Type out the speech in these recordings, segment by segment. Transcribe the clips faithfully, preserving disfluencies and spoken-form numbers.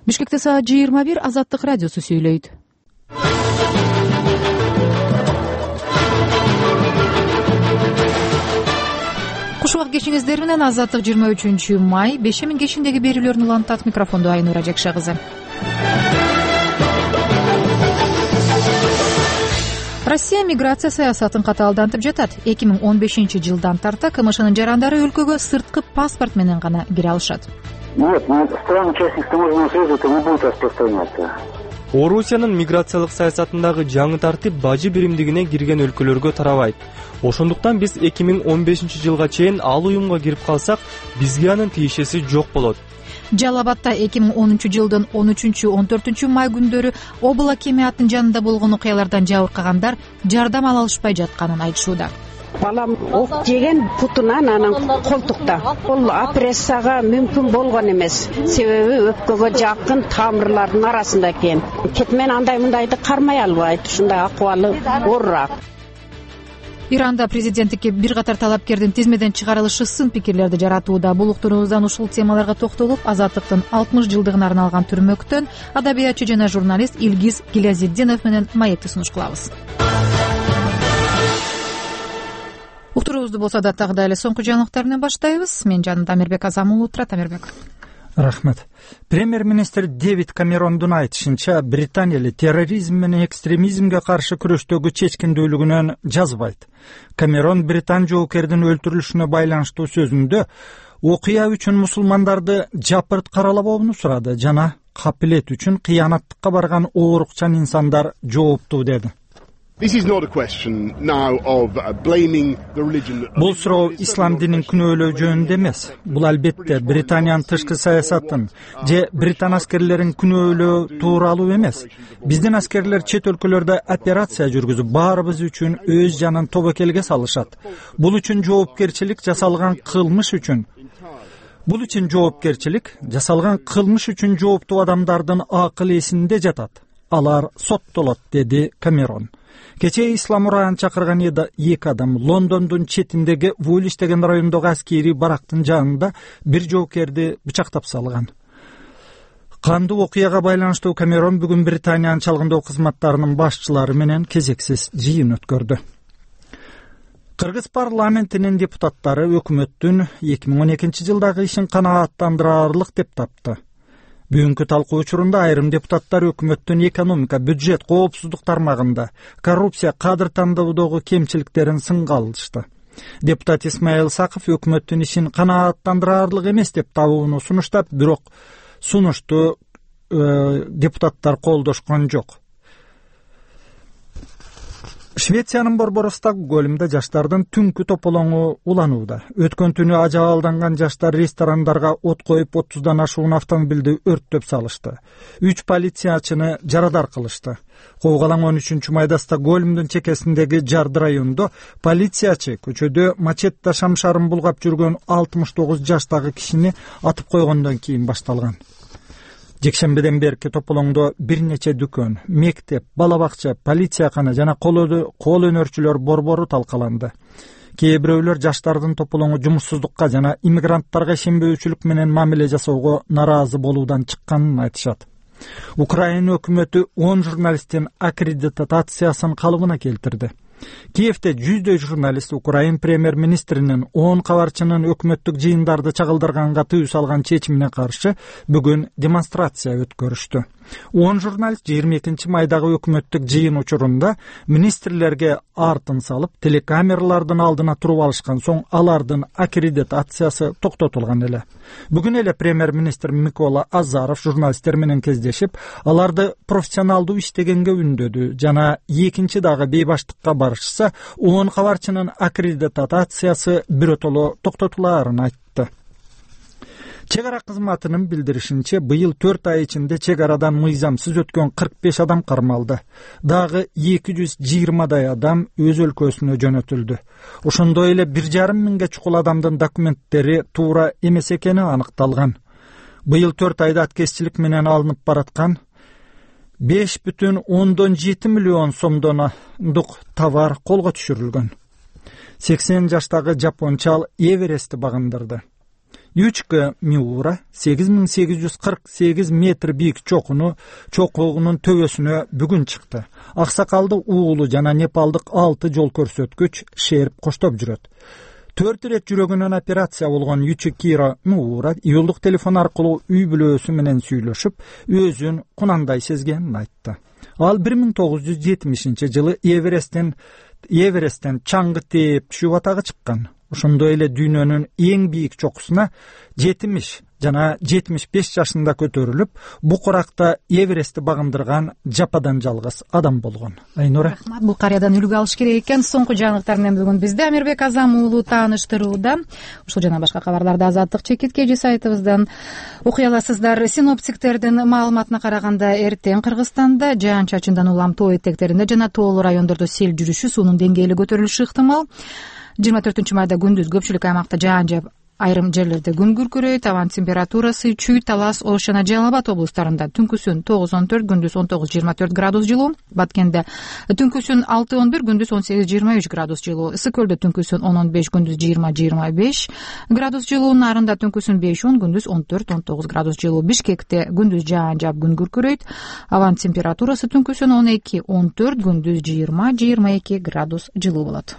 Бишкекте саат жыйырма бир Азаттык радиосу сүйлөйт. Куш убак кечиңиздер менен Азаттык жыйырма үчүнчү май бешемин кечиндеги берүүлөрүн улантат. Микрофондо Айнура Жакша кызы. Россия миграция саясатын катаалдантып жатат. эки миң он бешинчи жылдан тарта КМШнын жарандары өлкөгө сырткы паспорт менен гана кире алышат. Нет, на страны-участницы Таможенного союза это не будет распространяться. Орусиянын миграциялык саясатындагы жаңы тартип бажы биримдигине кирген өлкөлөргө тарабайт. Ошондуктан биз эки миң он бешинчи жылга чейин ал уюмга кирип калсак, бизге анын тиешеси жок болот. Жалал Абадта эки миң онунчу жылдын он үчүнчү он төртүнчү май күндөрү обыл акимиятынын жанында болгон окуялардан жабыркагандар жардам ала алышпай жатканын айтышууда. Балам ок жеген путунан анан колтукта. Бул операцияга мүмкүн болгон эмес. Себеби өпкөгө жакын тамырлардын арасында экен. Кетмен андай мындайды кармай албайт. Ушундай акыбалы оорураак. Иранда президенттикке бир катар талапкердин тизмеден чыгарылышы сын пикирлерди жаратууда. Бул уктуруубуздан ушул темаларга токтолуп, Азаттыктын алтымыш жылдыгына арналган түрмөктөн адабиятчы жана журналист Илгиз Гилязетдинов менен маекти сунуш кылабыз. Уктуруубузду болсо да тагы эле соңку жаңылыктар менен баштайбыз. Мен жанымда Амирбек Азам уулу турат. Амирбек. Рахмет. Премьер-министр Дэвид Камерондун айтышынча, Британия эле терроризм менен экстремизмге каршы күрөштөгү чечкиндүүлүгүнөн жазбайт. Камерон Британ жоокердин өлтүрүлүшүнө байланыштуу сөзүндө окуя үчүн мусулмандарды жапырт каралабоону сурады жана капилет үчүн кыянаттыкка барган оорукчан инсандар жооптуу деди. Бул суроо ислам динин күнөөлөө жөнүндө эмес. Бул албетте Британиянын тышкы саясатын же Британ аскерлерин күнөөлөө тууралуу эмес. Биздин аскерлер чет өлкөлөрдө операция жүргүзүп, баарыбыз үчүн өз жанын тобокелге салышат. Бул үчүн жоопкерчилик жасалган кылмыш үчүн Бул үчүн жоопкерчилик жасалган кылмыш үчүн жооптуу адамдардын акыл эсинде жатат. Алар соттолот, деди Камерон. Кечээ Ислам Ураан чакырган эки адам Лондондун четиндеги Вулиш деген райондогу аскери барактын жанында бир жоокерди бычактап салган. Кандуу окуяга байланыштуу Камерон бүгүн Британиянын чалгындоо кызматтарынын башчылары менен кезексиз жыйын өткөрдү. Кыргыз парламентинин депутаттары өкмөттүн эки миң он экинчи жылдагы ишин канааттандырарлык деп тапты. Бүгүнкү талкуу учурунда айрым депутаттар өкмөттүн экономика, бюджет, коопсуздук тармагында коррупция, кадр тандоодогу кемчиликтерин сынга алышты. Депутат Исмаил Саков өкмөттүн ишин канааттандырарлык эмес деп табууну сунуштап, бирок сунушту э, депутаттар колдошкон жок. Швециянын Борборостаг көлүмдө жаштардын түнкү тополоңу уланууда. Өткөн түнү ажалданган жаштар ресторандарга от коюп отуздан ашуун автомобилди өрттөп салышты. Үч полициячыны жарадар кылышты. Коогалаң он үчүнчү майда Стокгольмдун чекесиндеги Жарды районунда полициячы көчөдө мачетта шамшарын булгап жүргөн алтымыш тогуз жаштагы кишини атып койгондон кийин башталган. Жекшембеден берки тополоңдо бир нече дүкөн, мектеп, бала бакча, полициякана жана кол өнөрчүлөр борбору талкаланды. Кээ бирөөлөр жаштардын тополоңу жумуссуздукка жана иммигранттарга ишенбөөчүлүк менен мамиле жасоого нараазы болуудан чыкканын айтышат. Украина өкмөтү он журналисттин аккредитациясын калыбына келтирди. Киевде жүздөй журналист Украин премьер-министринин он кабарчынын өкмөттүк жыйындарды чагылдырганга тыюу салган чечимине каршы бүгүн демонстрация өткөрүштү. он журналист жыйырма экинчи майдагы өкмөттүк жыйын учурунда министрлерге артын салып, телекамералардын алдына туруп алышкан соң алардын аккредитациясы токтотулган эле. Бүгүн эле премьер-министр Микола Азаров журналисттер менен кездешип, аларды профессионалдуу иштегенге үндөдү жана экинчи дагы бейбаштыкка барышса, он кабарчынын аккредитациясы биротоло токтотулаарын айтты. Чек ара кызматынын билдиришинче, быйыл төрт ай ичинде чек арадан мыйзамсыз өткөн кырк беш адам кармалды. Дагы эки жүз жыйырмадай адам өз өлкөсүнө жөнөтүлдү. Ошондой эле бир жарым миңге чукул адамдын документтери туура эмес экени аныкталган. Быйыл төрт айда аткезчилик менен алынып бараткан беш бүтүн ондон жети миллион сомдондук товар колго түшүрүлгөн. сексен жаштагы жапончал Эверестти багындырды. Ючка Миура сегиз миң сегиз жүз кырк сегиз метр бийик чокуну чокогунун төбөсүнө бүгүн чыкты. Аксакалдык уулу жана непалдык алты жол көрсөткүч шерип коштоп жүрөт. Төрт ирет жүрөгүнөн операция болгон Ючикира Нуура июлдук телефон аркылуу үй бүлөсү менен сүйлөшүп, өзүн кунандай сезгенин айтты. Ал бир миң тогуз жүз жетимишинчи жылы Эвересттен Эвересттен чаңгы тээп түшүп атагы чыккан. Ошондой эле дүйнөнүн эң бийик чокусуна жетимиш жана жетимиш беш жашында көтөрүлүп, букуракта Эверестти багындырган жападан жалгыз адам болгон. Айнура. Рахмат, бул карыядан үлгү алыш керек экен. Соңку жаңылыктар менен бүгүн бизде Амирбек Азам уулу тааныштырууда. Ушул жана башка кабарларды Азаттык чекиткеji сайтыбыздан окуй аласыздар. Синоптиктердин маалыматына караганда, эртең Кыргызстанда жаан-чачындан улам тоо этектеринде жана тоолуу райондордо сел жүрүшү, суунун деңгээли көтөрүлүшү ыктымал. жыйырма төртүнчү майда күндүз көпчүлүк аймакта жаан жаап, айрым жерлерде күн күркүрөйт. Абан температурасы Чүй, Талас, Ош жана Жалал Абад облустарында түнкүсүн тогуз он төрт, күндүз он тогуз жыйырма төрт градус жылуу. Баткенде түнкүсүн алты он бир, күндүз он сегиз жыйырма үч градус жылуу. Ысык көлдө түнкүсүн он он беш, күндүз жыйырма жыйырма беш градус жылуу. Нарында түнкүсүн беш он, күндүз он төрт он тогуз градус жылуу. Бишкекте күндүз жаан жаап, күн күркүрөйт. Абан температурасы түнкүсүн он эки он төрт, күндүз жыйырма жыйырма эки градус жылуу болот.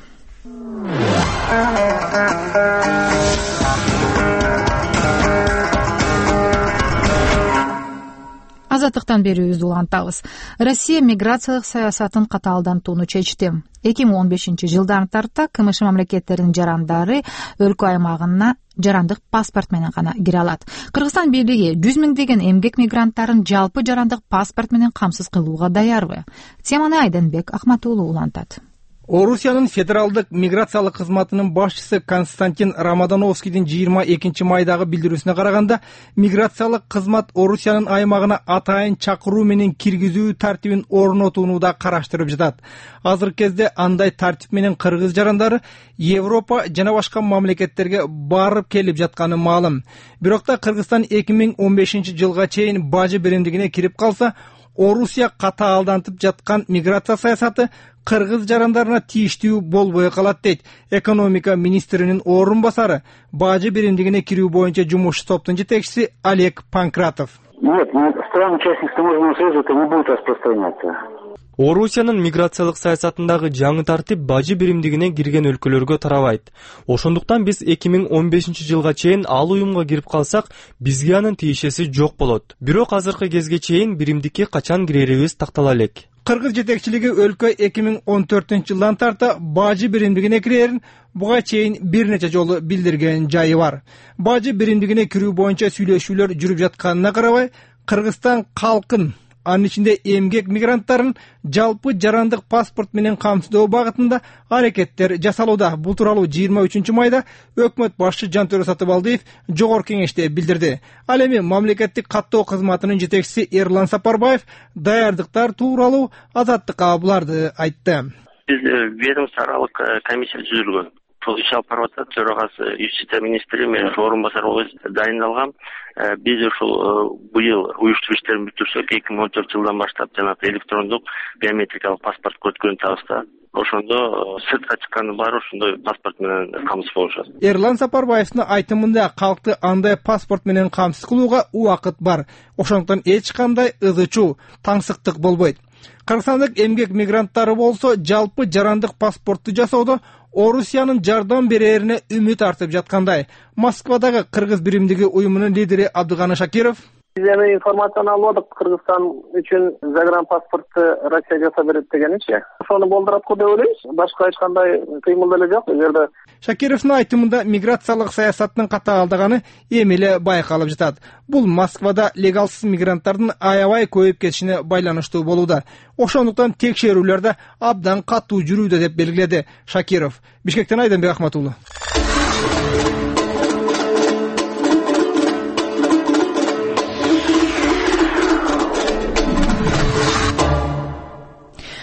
Азаттыктан берүүбүздү улантабыз. Россия миграциялык саясатын катаалдантууну чечти. эки миң он бешинчи жылдан тарта КМШ мамлекеттеринин жарандары өлкө аймагына жарандык паспорт менен гана кире алат. Кыргызстан бийлиги жүз миңдеген эмгек мигранттарын жалпы жарандык паспорт менен камсыз кылууга даярбы? Теманы Айденбек Акматуулу улантат. Орусиянын федералдык миграциялык кызматынын башчысы Константин Рамадановскийдин жыйырма экинчи майдагы билдирүүсүнө караганда, миграциялык кызмат Орусиянын аймагына атайын чакыруу менен киргизүү тартибин орнотууну да караштырып жатат. Азыркы кезде андай тартип менен кыргыз жарандары Европа жана башка мамлекеттерге барып келип жатканы маалым. Бирок да Кыргызстан эки миң он бешинчи жылга чейин бажы биримдигине кирип калса, Орусия катаалдантып жаткан миграция саясаты кыргыз жарандарына тийиштүү болбой калат дейт экономика министринин орун басары, бажы биримдигине кирүү боюнча жумушчу топтун жетекчиси Олег Панкратов. Нет, на страны-участницы Таможенного союза это не будет распространяться. Орусиянын миграциялык саясатындагы жаңы тартип бажы биримдигине кирген өлкөлөргө тарабайт. Ошондуктан биз эки миң он бешинчи жылга чейин ал уюмга кирип калсак, бизге анын тиешеси жок болот. Бирок азыркы кезге чейин биримдикке качан кирерибиз тактала элек. Кыргыз жетекчилиги өлкө эки миң он төртүнчү жылдан тарта бажы биримдигине кирерин буга чейин бир нече жолу билдирген жайы бар. Бажы биримдигине кирүү боюнча сүйлөшүүлөр жүрүп жатканына карабай, Кыргызстан калкын, анын ичинде эмгек мигранттарын жалпы жарандык паспорт менен камсыздоо багытында аракеттер жасалууда. Бул тууралуу жыйырма үчүнчү майда өкмөт башчы Жантөрө Сатыбалдиев жогорку кеңеште билдирди. Ал эми мамлекеттик каттоо кызматынын жетекчиси Эрлан Сапарбаев даярдыктар тууралуу Азаттыкка буларды айтты. Биз ведомство аралык комиссия түзүлгөн. Бул иш алып барып атат. Төрагасы юстиция министри менен орун басары болуп дайындалган. Биз ушул быйыл уюштуруп иштерин бүтүрсөк, эки миң он төртүнчү жылдан баштап жанагы электрондук биометрикалык паспорт өткөн табызда. Ошондо сыртка чыкканы бар, ошондой паспорт менен камсыз болушат. Эрлан Сапарбаевдин айтымында калкты андай паспорт менен камсыз кылууга убакыт бар. Ошондуктан эч кандай ызычуу, таңсыктык болбойт. Кыргызстандык эмгек мигранттары болсо жалпы жарандык паспортту жасоодо Орусиянын жардам берерине үмүт артып жаткандай. Москвадагы кыргыз биримдиги уюмунун лидери Абдыганы Шакиров: Биз эми информацияны алып алдык, Кыргызстан үчүн загранпаспортты Россия жасап берет дегеничи. Ошону болдурат го деп ойлойбуз. Башка эч кандай кыймыл деле жок. Эгерде Шакировдун айтымында миграциялык саясаттын катаалдаганы эми эле байкалып жатат. Бул Москвада легалсыз мигранттардын аябай көбөйүп кетишине байланыштуу болууда. Ошондуктан текшерүүлөр да абдан катуу жүрүүдө деп белгиледи Шакиров. Бишкектен Айденбек Акматуулу. Сиздер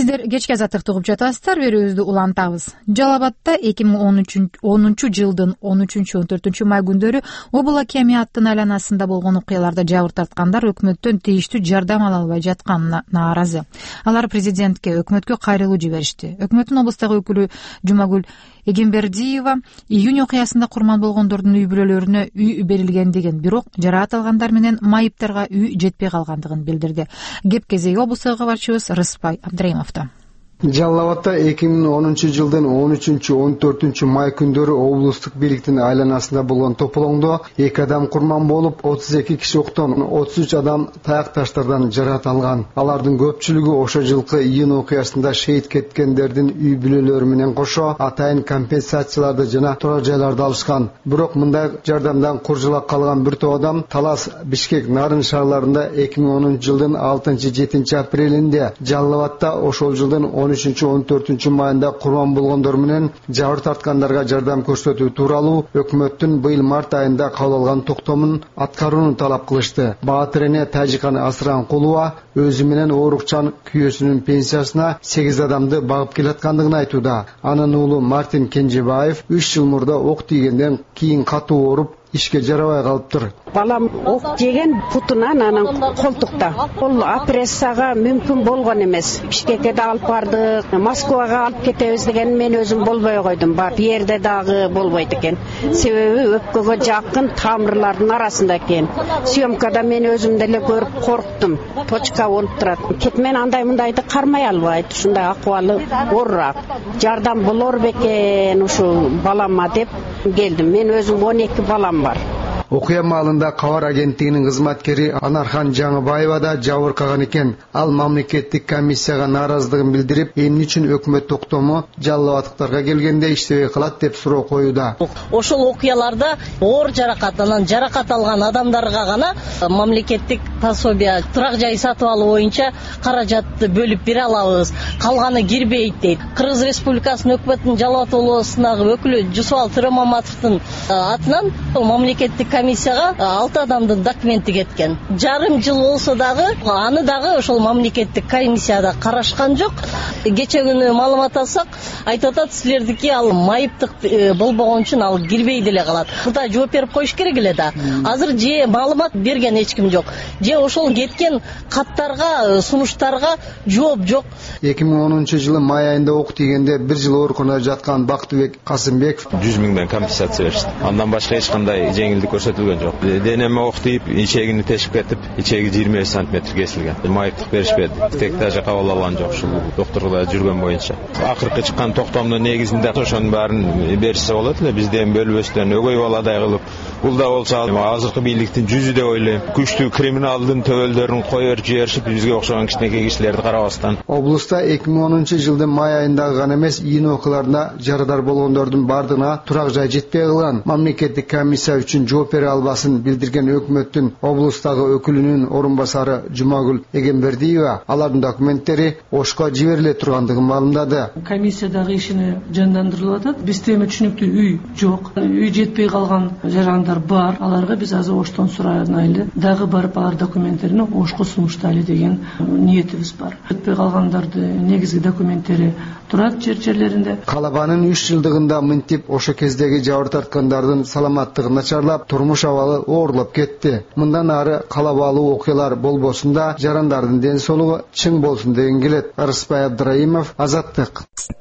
сиздер кечки азаттыкты угуп жатасыздар. Берүүбүздү улантабыз. Жалал Абадта эки миң онунчу жылдын он үчүнчү он төртүнчү май күндөрү Обула Кемияттын айланасында болгон окуяларда жабыр тарткандар өкмөттөн тийиштүү жардам ала албай жатканына нааразы. Алар президентке, өкмөткө кайрылуу жиберишти. Өкмөттүн облустагы өкүлү Жумагүл Эгембердиева июнь окуясында курман болгондордун үй бүлөлөрүнө үй берилгендигин, бирок жараат алгандар менен майыптарга үй жетпей калгандыгын билдирди. Кеп кезеги облустагы кабарчыбыз Рыспай Абдрайымовдо. Жалал Абадта эки миң онунчу жылдын он үчүнчү он төртүнчү май күндөрү облустук бийликтин айланасында болгон тополоңдо эки адам курман болуп, отуз эки киши октон, отуз үч адам таяк таштардан жараат алган. Алардын көпчүлүгү ошо жылкы июнь окуясында шейит кеткендердин үй бүлөлөрү менен кошо атайын компенсацияларды жана турак жайларды алышкан. Бирок мындай жардамдан куржулак калган бир топ адам Талас, Бишкек, Нарын шаарларында эки миң онунчу жылдын алтынчы жетинчи апрелинде, Жалал Абадта ошол жылдын он үчүнчү он төртүнчү майында курман болгондор менен жабыр тарткандарга жардам көрсөтүү тууралуу өкмөттүн быйыл март айында кабыл алган токтомун аткарууну талап кылышты. Баатыр эне Тажикан Асыранкулова өзү менен оорукчан күйөөсүнүн пенсиясына сегиз адамды багып келаткандыгын айтууда. Анын уулу Мартин Кенжебаев үч жыл мурда ок тийгенден кийин катуу ооруп, ишке жарабай калыптыр. Балам ок жеген путунан анан колтукта. Ол операцияга мүмкүн болгон эмес. Бишкекке да алып бардык, Москвага алып кетебиз деген мен өзүм болбой койдум. Бак жерде дагы болбойт экен. Себеби өпкөгө жакын тамырлардын арасында экен. Съемкада мен өзүм деле көрүп корктум. Точка болуп турат. Кетмен андай мындайды кармай албайт. Ушундай акыбалы оорураак. Жардам болор бекен ушу балама деп келдим. Мен өзүм он эки балам бар. Окуя маалында кабар агенттигинин кызматкери Анархан Жаңыбаева да жабыркаган экен. Ал мамлекеттик комиссияга нааразылыгын билдирип, эмне үчүн өкмөт токтому жалал абадтыктарга келгенде иштебей калат деп суроо коюуда. Ошол окуяларда оор жаракат, анан жаракат алган адамдарга гана мамлекеттик пособие, турак жай сатып алуу боюнча каражатты бөлүп бере алабыз. Калганы кирбейт дейт. Кыргыз Республикасынын өкмөтүнүн Жалал Абад облусундагы өкүлү Жусупал Төрөмаматовдун атынан комиссияга алты адамдын документи кеткен. Жарым жыл болсо дагы аны дагы ошол мамлекеттик комиссияда карашкан жок. Кече күнү маалымат алсак, айтып атат, силердики ал майыптык болбогон үчүн ал кирбей деле калат. Мында жооп берип коюш керек эле да. Азыр же маалымат берген эч ким жок. Же ошол кеткен каттарга, сунуштарга жооп жок. эки миң онунчу жылы май айында ок тийгенде бир жыл ооруканада жаткан Бактыбек Касымбеков жүз миңден компенсация беришти. Андан башка эч кандай жеңилдик көрсөтүлгөн жок. Денеме ок тийип, ичегини тешип кетип, ичеги жыйырма беш сантиметр кесилген. Майыптык беришпеди. Тек даже кабыл алган жок ушул доктурда жүргөн боюнча. Акыркы чыккан токтомдун негизинде ошонун баарын беришсе болот эле. Бизден бөлбөстөн өгөй баладай кылып, бул да болсо азыркы бийликтин жүзү деп ойлойм. Күчтүү криминалдын төбөлдөрүн коёр жиберишип, бизге окшогон кичинекей кишилерди карабастан. Облуста эки миң онунчу жылдын май айындагы гана эмес, июнь окуяларында жарадар болгондордун бардыгына турак жай жетпей калган. Мамлекеттик комиссия үчүн жооп бере албасын билдирген өкмөттүн облустагы өкүлүнүн орун басары Жумагүл Эгембердиева алардын документтери Ошко жибериле тургандыгын маалымдады. Комиссиядагы ишини жандандырылып атат. Бизде эми түшүнүктүү үй жок. Үй жетпей калган жарандар бар. Аларга биз азыр Оштон сурайлы, дагы барып алар документтерин Ошко сунуштайлы деген ниетибиз бар. Жетпей калгандарды негизги документтери турат жер жерлеринде. Калабанын үч жылдыгында мынтип ошо кездеги жабыр тарткандардын саламаттыгы начарлап, турмуш абалы оорлоп кетти. Мындан ары калабалуу окуялар болбосун да, жарандардын ден соолугу чың болсун деген келет. Рыспай Абдрайымов, Азаттык.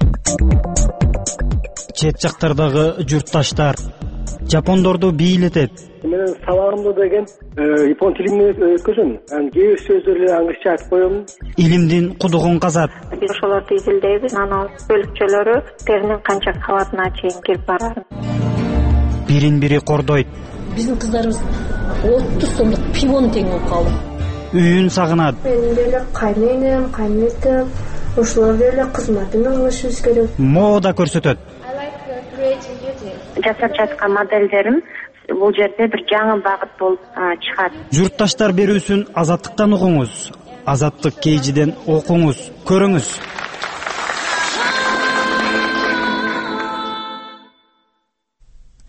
Чет жактардагы журтташтар жапондорду бийлетет. Менин сабагымды деген япон тилинде өткөзөм. Анан кээ бир сөздөрдү англисче айтып коем. Илимдин кудугун казат. Биз ошолорду изилдейбиз. Анан бөлүкчөлөрү теринин канча кабатына чейин кирип барат. Бирин-бири кордойт. Биздин кыздарыбыз отуз сомдук пивону тең болуп калды. Үйүн сагынат. Менин деле кайненем, кайнетем, ошолор деле кызматын алышыбыз керек. Мода көрсөтөт. Жасап жаткан моделдерим бул жерде бир жаңы багыт болуп чыгат. Журтташтар берүүсүн Азаттыктан угуңуз. Азаттык кейжиден окуңуз, көрүңүз.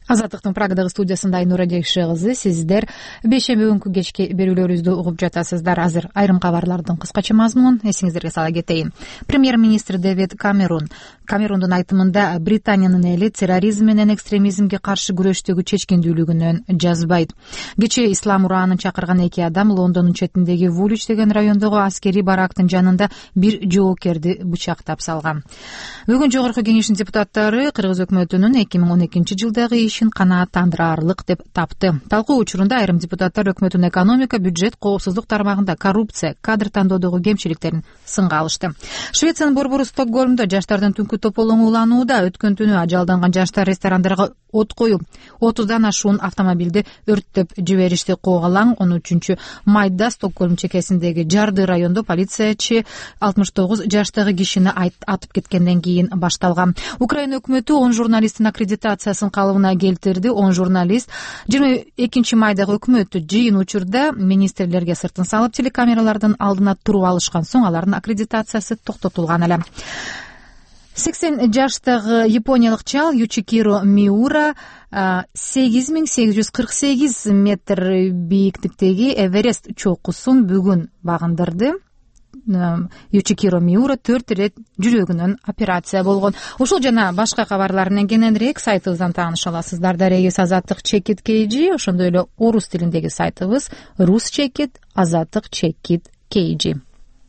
Азаттыктын Прагадагы студиясында Айнура Жекши кызы, сиздер бейшемби күнкү кечки берүүлөрүбүздү угуп жатасыздар. Азыр айрым кабарлардын кыскача мазмунун эсиңиздерге сала кетейин. Премьер-министр Дэвид Камерун Камерундун айтымында Британиянын эли терроризм менен экстремизмге каршы күрөштөгү чечкиндүүлүгүнөн жазбайт. Кечээ ислам ураанын чакырган эки адам Лондондун четиндеги Вулич деген райондогу аскерий барактын жанында бир жоокерди бычактап салган. Бүгүн Жогорку Кеңештин депутаттары Кыргыз өкмөтүнүн эки миң он экинчи жылдагы ишин канааттандыраарлык деп тапты. Талкуу учурунда айрым депутаттар өкмөттүн экономика, бюджет, коопсуздук тармагында коррупция, кадр тандоодогу кемчиликтерин сынга алышты. Швециянын борбору Стокгольмдо жаштардын түнкү тополоңу уланууда. Өткөн түнү ажалданган жаштар ресторандарга от коюп, отуздан ашуун автомобилди өрттөп жиберишти. Коогалаң он үчүнчү майда Стокгольм чекесиндеги Жарды райондо полициячы алтымыш тогуз жаштагы кишини атып кеткенден кийин башталган. Украина өкмөтү он журналисттин аккредитациясын калыбына келтирди. он журналист жыйырма экинчи майдагы өкмөттү жыйын учурда министрлерге сыртын салып телекамералардын алдына туруп алышкан соң алардын аккредитациясы токтотулган эле. сексен жаштагы япониялык чал Ючикиро Миура сегиз миң сегиз жүз кырк сегиз метр бийиктиктеги Эверест чокусун бүгүн багындырды. Ючикиро Миура төрт ирет жүрөгүнөн операция болгон. Ушул жана башка кабарлардан кененирээк сайтыбыздан тааныша аласыздар. Дарегиз Азаттык чекит кейжи, ошондой эле орус тилиндеги сайтыбыз Рус чекит, Азаттык чекит кейжи.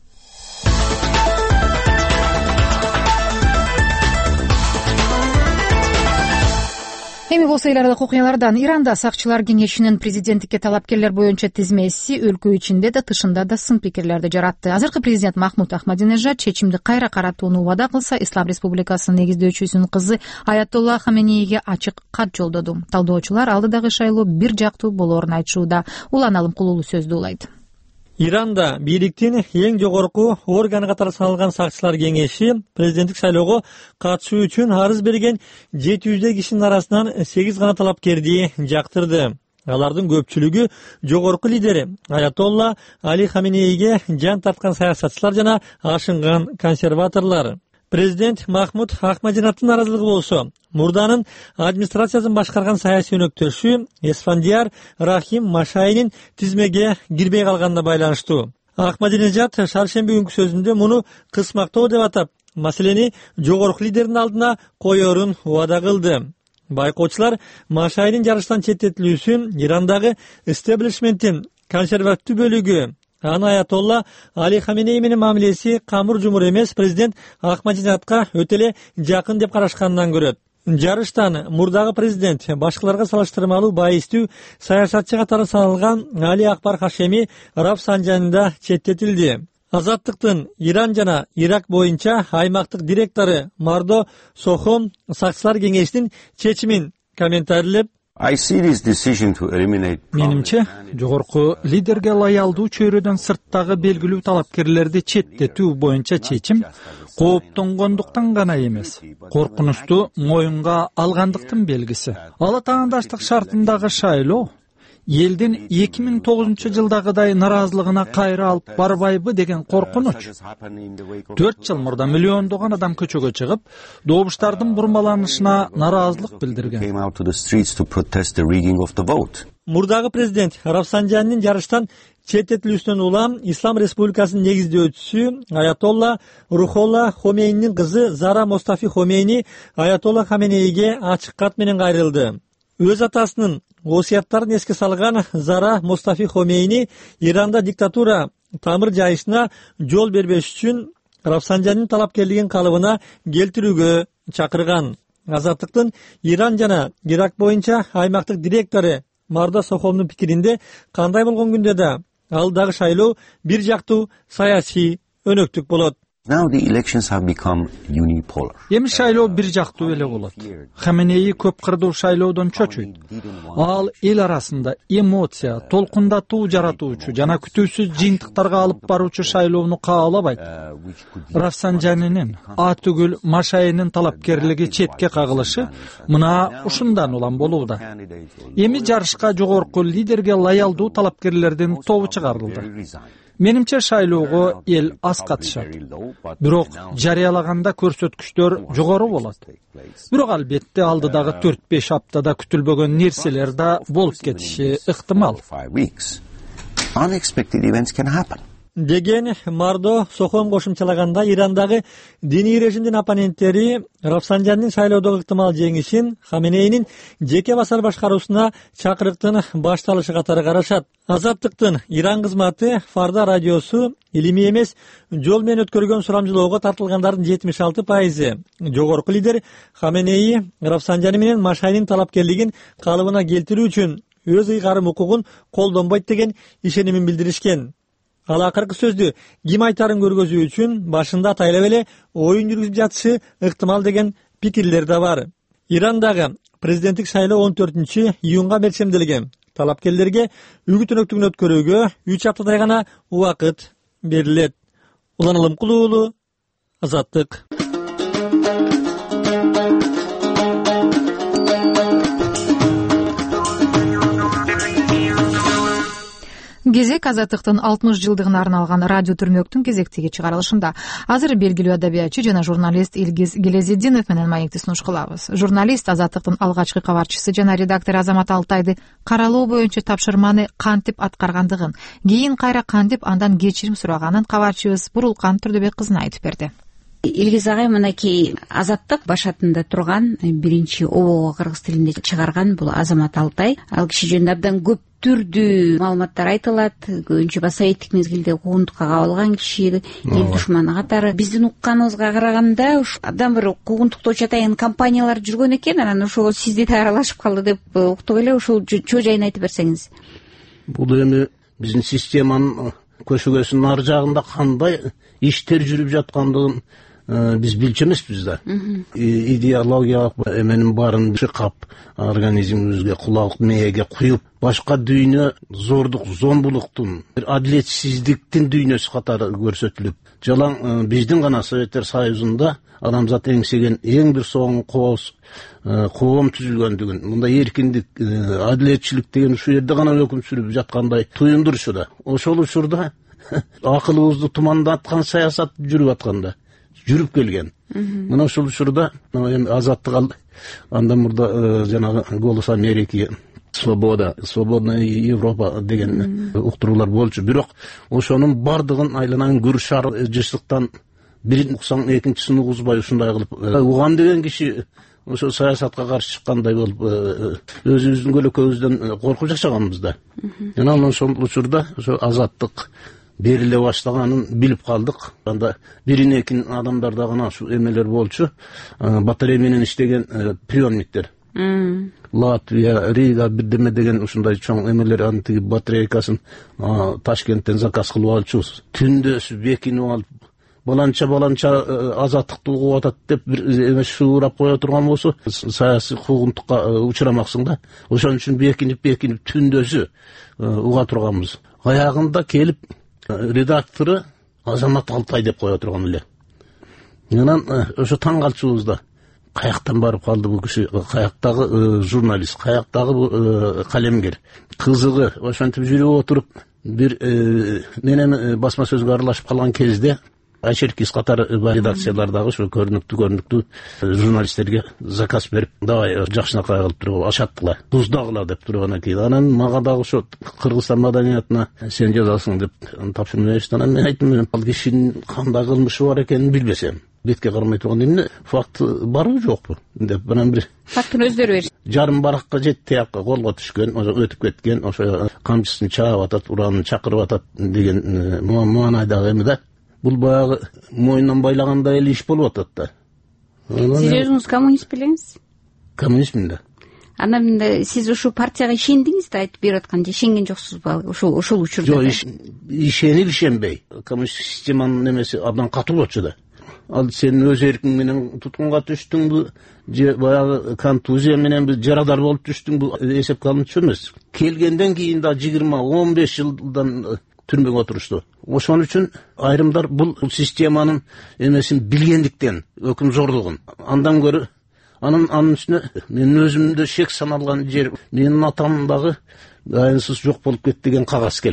Эми болсо эл аралык окуялардан. Иранда сакчылар кеңешинин президенттикке талапкерлер боюнча тизмеси өлкө ичинде да тышында да сын пикирлерди жаратты. Азыркы президент Махмуд Ахмадинежад чечимди кайра каратууну убада кылса, Ислам Республикасынын негиздөөчүсүнүн кызы Аятолла Хаменейге ачык кат жолдоду. Талдоочулар алдыдагы шайлоо бир жактуу болоорун айтышууда. Улан Алымкулуулу сөздү улайт. Иранда бийликтин эң жогорку органы катары саналган сакчылар кеңеши президенттик шайлоого катышуу үчүн арыз берген жети жүздөй кишинин арасынан сегиз гана талапкерди жактырды. Алардын көпчүлүгү жогорку лидери Аятолла Али Хаменейге жан тарткан саясатчылар жана ашынган консерваторлор. Президент Махмуд Ахмадинежадтын наразылыгы болсо, мурданын администрациясын башкарган саясий өнөктөшү Эсфандияр Рахим Машайнин тизмеге кирбей калганына байланыштуу. Ахмадинежад шаршемби күнкү сөзүндө муну кысмактоо деп атап, маселени жогорку лидердин алдына коерун убада кылды. Байкоочулар Машайнин жарыштан четтетилүүсүн Ирандагы истеблишменттин консервативдүү бөлүгү Аны Аятолла Али Хаменей менен мамилеси камыр жумур эмес президент Ахмадинежадка өтө эле жакын деп карашканынан көрөт. Жарыштан мурдагы президент башкаларга салыштырмалуу байыстуу саясатчы катары саналган Али Акбар Хашеми Рафсанжани да четтетилди. Азаттыктын Иран жана Ирак боюнча аймактык директору Мардо Сохом сакчылар кеңешинин чечимин комментарийлеп, менимче, жогорку лидерге лаялдуу чөйрөдөн сырттагы белгилүү талапкерлерди четтетүү боюнча чечим кооптонгондуктан гана эмес, коркунучту моюнга алгандыктын белгиси. Ала таандаштык шартындагы шайлоо элдин эки миң тогузунчу жылдагыдай наразылыгына кайра алып барбайбы деген коркунуч. төрт жыл мурда миллиондогон адам көчөгө чыгып, добуштардын бурмаланышына наразылык билдирген. Мурдагы президент Рафсанжанинин жарыштан четтетилүүсүнөн улам Ислам Республикасынын негиздөөчүсү Аятолла Рухолла Хомейнинин кызы Зара Мустафи Хомейни Аятолла Хаменейге ачык кат менен кайрылды. Өз атасынын осуяттарын эске салган Зара Мустафи Хомейни Иранда диктатура тамыр жайышына жол бербеш үчүн Рафсанжанинин талапкерлигин калыбына келтирүүгө чакырган. Азаттыктын Иран жана Ирак боюнча аймактык директору Мардо Сохомдун пикиринде кандай болгон күндө да алдагы шайлоо бир жактуу саясий өнөктүк болот. Эми шайлоо бир жактуу эле болот. Хаменеи көп кырдуу шайлоодон чочуйт. Ал эл арасында эмоция, толкундатуу жаратуучу жана күтүүсүз жыйынтыктарга алып баруучу шайлоону каалабайт. Рафсанжанинин а түгүл Машайнин талапкерлиги четке кагылышы мына ушундан улам болууда. Эми жарышка жогорку лидерге лаялдуу талапкерлердин тобу чыгарылды. Менимче шайлоого эл аз катышат. Бирок жарыялаганда көрсөткүчтөр жогору болот. Бирок албетте алдыдагы төрт беш аптада күтүлбөгөн нерселер да болуп кетиши ыктымал. Деген Мардо Сохом кошумчалаганда Ирандагы диний режимдин оппоненттери Рафсанжандын шайлоодогу ыктымал жеңишин Хаменейнин жеке басар башкаруусуна чакырыктын башталышы катары карашат. Азаттыктын Иран кызматы Фарда радиосу илимий эмес жол менен өткөргөн сурамжылоого тартылгандардын жетимиш алты пайызы жогорку лидер Хаменей Рафсанжани менен Машайнин талапкерлигин калыбына келтирүү үчүн өз ыйгарым укугун колдонбойт деген ишенимин билдиришкен. Ал акыркы сөздү ким айтарын көргөзүү үчүн башында атайлап эле оюн жүргүзүп жатышы ыктымал деген пикирлер да бар. Ирандагы президенттик шайлоо он төртүнчү июнга берчемделген. Талапкерлерге үгүт өнөктүгүн өткөрүүгө үч аптадай гана убакыт берилет. Улан Алымкулуу уулу, Азаттык. Кезек Азаттыктын алтымыш жылдыгына арналган радио түрмөктүн кезектеги чыгарылышында. Азыр белгилүү адабиятчы жана журналист Илгиз Гелезиддинов менен маекти сунуш кылабыз. Журналист Азаттыктын алгачкы кабарчысы жана редактор Азамат Алтайды каралоо боюнча тапшырманы кантип аткаргандыгын, кийин кайра кантип андан кечирим сураганын кабарчыбыз Бурулкан Түрдөбек кызына айтып берди. Илгиз агай мынакей Азаттык башатында турган биринчи обого кыргыз тилинде чыгарган бул Азамат Алтай. Ал киши жөнүндө абдан көп түрдүү маалыматтар айтылат. Көбүнчө басаиттик мезгилде куугунтукка кабылган киши, эл душманы катары. Биздин укканыбызга караганда абдан бир куугунтуктоочу атайын компаниялар жүргөн экен. Анан ошого сизди да аралашып калды деп уктуп эле. Ошол чоо жайын айтып берсеңиз. Бул эми биздин системанын көшөгөсүнүн ар жагында кандай иштер жүрүп жаткандыгын биз билчү эмеспиз да. Идеологиялык эменин баарын чыкап, организмибизге кулак мээге куюп, башка дүйнө зордук, зомбулуктун, адилетсиздиктин дүйнөсү катары көрсөтүлүп, жалаң биздин гана Советтер Союзунда адамзат эңсеген эң бир соң кооз коом түзүлгөндүгүн, мында эркиндик, адилетчилик деген ушул жерде гана өкүм сүрүп жаткандай туюндурчу да. Ошол учурда акылыбызды тумандаткан саясат жүрүп атканда жүрүп келген. Мына ушул учурда эми Азаттык ал андан мурда жанагы Голос Америки, Свобода, Свободная Европа деген уктуруулар болчу. Бирок ошонун бардыгын айланан күр шар жыштыктан бирин уксаң экинчисин угузбай ушундай кылып угам деген киши ошо саясатка каршы чыккандай болуп өзүбүздүн көлөкөбүздөн коркуп жашаганбыз да. Анан ошол учурда ошо Азаттык бериле баштаганын билип калдык. Анда бирин экин адамдарда гана ушу эмелер болчу. Батарея менен иштеген приемниктер. Латвия, Рига бирдеме деген ушундай чоң эмелер антиги батарейкасын Ташкенттен заказ кылып алчубуз. Түндөсү бекинип алып баланча баланча Азаттыкты угуп атат деп бир эме шуурап кое турган болсо саясий куугунтукка учурамаксың да. Ошон үчүн бекинип бекинип түндөсү уга турганбыз. Аягында келип редактору Азамат Алтай деп кое турган эле. Анан ошо таң калчубуз да. Каяктан барып калды бул киши, каяктагы журналист, каяктагы калемгер. Кызыгы ошентип жүрүп отуруп бир менен басма сөзгө аралашып калган кезде Ачеркис катары редакциялардагы ошо көрүнүктүү көрүнүктүү журналисттерге заказ берип, давай жакшынакай кылып туруп ашаттыла, туздагыла деп тургандан кийин анан мага дагы ошо Кыргызстан маданиятына сен жазасың деп тапшырма беришти. Анан мен айттым, ал кишинин кандай кылмышы бар экенин билбесем, бетке кармай турган эмне факт барбы жокпу деп анан бир фактын өздөрү беришти. Жарым баракка жетти тияпка колго түшкөн, ошо өтүп кеткен, ошо камчысын чаап атат, уранын чакырып атат деген маанайдагы эме да. Бул баягы мойнунан байлагандай эле иш болуп атат да. Сиз өзүңүз коммунист белеңиз? Коммунистмин да. Анан сиз ушул партияга ишендиңиз да, айтып берип аткан же ишенген жоксузбу ошол ошол учурда? Жок, ишенип ишенбей. Коммунист системанын эмеси абдан катуу болчу да. Ал сен өз эркиң менен туткунга түштүңбү же баягы контузия менен бир жарадар болуп түштүңбү эсепке алынчу эмес. Келгенден кийин да жыйырма он беш жылдан түрмөгө отурушту. Ошон үчүн айрымдар бул системанын эмесин билгендиктен өкүм зордугун андан көрө анын анын үстүнө мен өзүмдө шек саналган жер менин атамдагы айынсыз жок болуп кетти деген кагаз келген.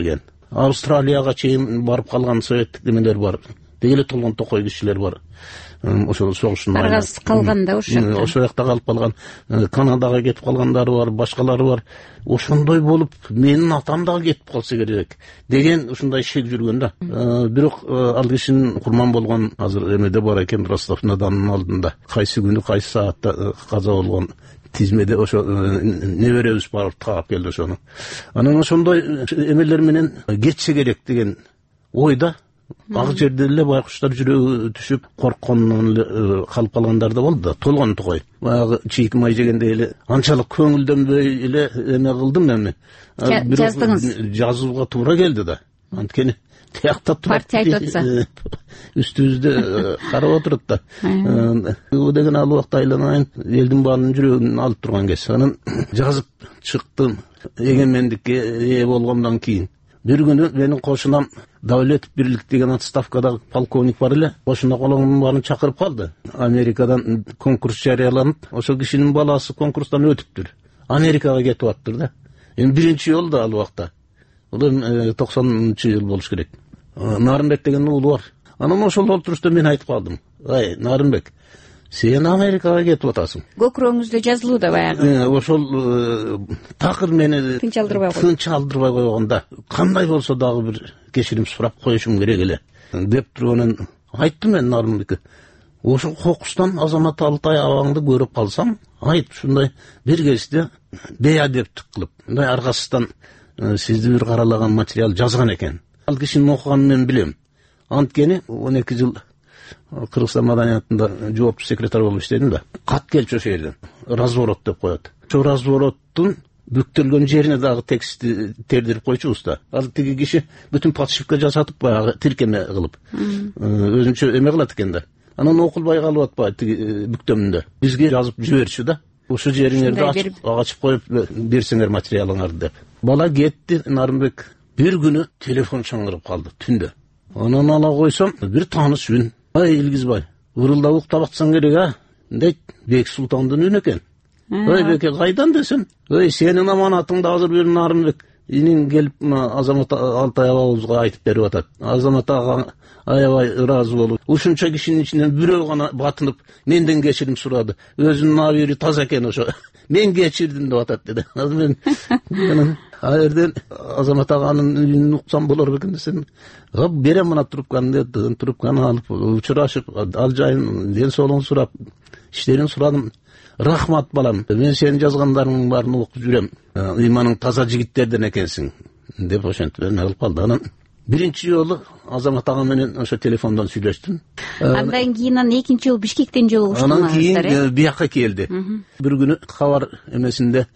Австралияга чейин барып калган советтик немелер бар. Дегеле толгон токой кишилер бар. Ошол согуштун аргасы калганда ошол жакта ошол жакта калып калган, Канадага кетип калгандары бар, башкалары бар. Ошондой болуп менин атам дагы кетип калса керек деген ушундай шек жүргөн да. Бирок ал кишинин курман болгон азыр эмеде бар экен, Ростов-на-Доннун алдында. Кайсы күнү, кайсы саатта каза болгон тизмеде ошо неберебиз барып таап келди ошону. Анан ошондой эмелер менен кетсе керек деген ойда ак жерде эле байкуштар жүрөгү түшүп корккондон эле калып калгандар да болду да. Толгон токой баягы чийки май жегендей эле анчалык көңүлдөнбөй эле эме кылдым эми. Жаздыңыз? Жазууга туура келди да. Анткени тиякта туруп партия айтып атса үстүбүздө карап отурат да. Бул деген ал убакта айланайын элдин баанын жүрөгүн алып турган кез. Анан жазып чыктым. Эгемендикке ээ болгондон кийин бир күнү менин кошунам Давлетов бирлик деген отставкадагы полковник бар эле. Кошуна колоңдун баарын чакырып калды. Америкадан конкурс жарыяланып, ошол кишинин баласы конкурстан өтүптүр. Америкага кетип аттыр да. Эми биринчи жолу да ал убакта. Бул токсонунчу жыл болуш керек. Нарынбек деген уулу бар. Анан ошол отурушта мен айтып калдым. Ай, Нарынбек, сен Америкага кетип атасың. Көкүрөңүздө жазылууда баягы. Ошол такыр мени тынчалдырбай койду. Тынчалдырбай койгонда кандай болсо дагы бир кечирим сурап коюшум керек эле деп турганын айттым мен Нарынбекке. Ошол кокустан Азамат Алтай абаңды көрүп калсам, айт ушундай бир кезде беадептик кылып, мындай аргасыздан сизди бир каралаган материал жазган экен. Ал кишинин окуганын мен билем. Анткени он эки жыл Кыргызстан маданиятында жоопту секретарь болуп иштедим да. Кат келчү ошол жерден. Разворот деп коет. Ошол развороттун бүктөлгөн жерине дагы текстти тердирип койчубуз да. Ал тиги киши бүтүн подшивка жасатып баягы тиркеме кылып өзүнчө эме кылат экен да. Анан окулбай калып атпайбы тиги бүктөмүндө. Бизге жазып жиберчү да. Ошо жериңерди ачып коюп берсеңер материалыңарды деп. Бала кетти, Нарынбек. Бир күнү телефон чаңырып калды түндө. Анан ала койсом, бир тааныш үн. Ай, Илгизбай, ырылдап уктап атсаң керек, а? Дейт, Бек Султандын үнү экен. Ой, Беке, кайдан десем? Ой, сенин аманатыңды азыр бир Нарынбек инин келип Азамат Алтай абабызга айтып берип атат. Азамат ага аябай ыраазы болуп, ушунча кишинин ичинен бирөө гана батынып, менден кечирим сурады. Өзүнүн абийири таза экен ошо. Мен кечирдим деп атат деди. Азыр мен ал жерден Азамат аганын үнүн уксам болор бекен десем, берем мына трубканы деп, трубканы алып учурашып, ал жайын ден соолугун сурап, иштерин сурадым. Рахмат балам, мен сенин жазгандарыңдын баарын окуп жүрөм. Ыйманың таза жигиттерден экенсиң деп ошентип эме кылып калды. Анан биринчи жолу Азамат ага менен ошо телефондон сүйлөштүм. Андан кийин анан экинчи жолу Бишкектен жолугуштуңуздар. Анан кийин бияка келди. Бир күнү кабар эмесинде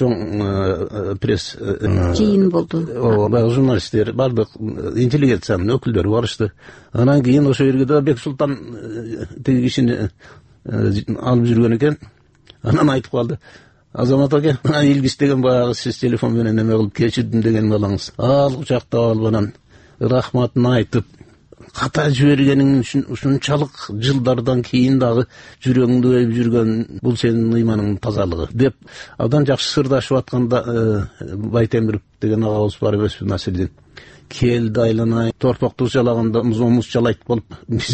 чоң пресс жыйын болду. Ооба, журналисттер, бардык интеллигенциянын өкүлдөрү барышты. Анан кийин ошо жерге да Бек Султан тиги кишини алып жүргөн экен. Анан айтып калды. Азамат аке, Илгиз деген баягы сиз телефон менен эме кылып кечирдим деген балаңыз. Ал кучактап алып анан рахматын айтып, ката жибергениң үчүн ушунчалык жылдардан кийин дагы жүрөгүңдү өйүп жүргөн бул сенин ыйманыңдын тазалыгы деп абдан жакшы сырдашып атканда Байтемиров деген агабыз бар эмеспи, Насирдин келди, айланай торпокту жалаганда муз жалайт болуп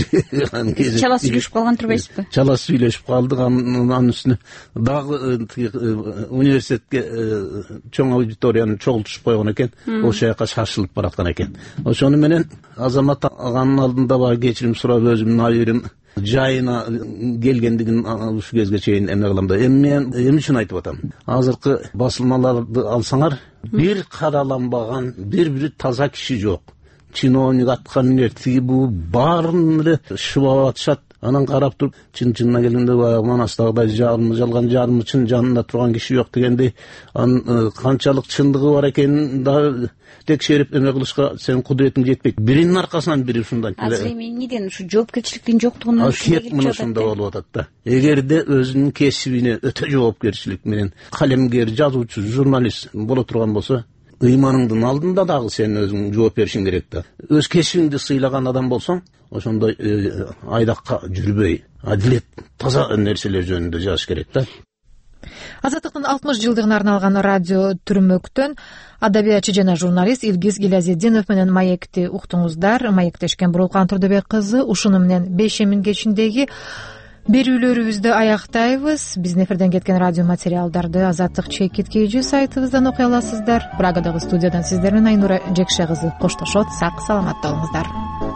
чала сүйлөшүп калган турбайсызбы? Чала сүйлөшүп калдык. Анын үстүнө дагы университетке чоң аудиторияны чогултушуп койгон экен. Ошол жака шашылып бараткан экен. Ошону менен Азамат аганын алдында багы кечирим сурап өзүмдүн абийирим жайына келгендигин ушул кезге чейин эме кылам да. Эми мен эмне үчүн айтып атам? Азыркы басылмаларды алсаңар, бир караланбаган, бир-бири таза киши жок. Чиновник атка минер, тиги бул баарын эле шыбап атышат. Анан карап туруп, чын-чынына келгенде баягы Манастагыдай жарымы жалган, жарымы чын жанында турган киши жок дегендей, анын канчалык чындыгы бар экенин да текшерип эме кылышка сенин кудуретиң жетпейт. Биринин аркасынан бири ушундай. Азыр эми эмнеден ушу жоопкерчиликтин жоктугунан кеп мына ушунда болуп атат да. Эгерде өзүнүн кесибине өтө жоопкерчилик менен калемгер, жазуучу, журналист боло турган болсо, ыйманыңдын алдында дагы сен өзүң жооп беришиң керек да. Өз кесибиңди сыйлаган адам болсоң, ошондой айдакка жүрбөй, адилет, таза нерселер жөнүндө жазыш керек да. азаттыктын алтымыш жылдыгына арналган радио түрмөктөн адабиятчы жана журналист Илгиз Гилязетдинов менен маекти уктуңуздар. Маектешкен Бурулкан Турдубек кызы ушуну менен бейшемин кечиндеги берүүлөрүбүздү аяктайбыз. Биздин эфирден кеткен радио материалдарды Азаттык чекит kg сайтыбыздан окуй аласыздар. Прагадагы студиядан сиздер менен Айнура Жекше кызы коштошот. Сак саламатта болуңуздар.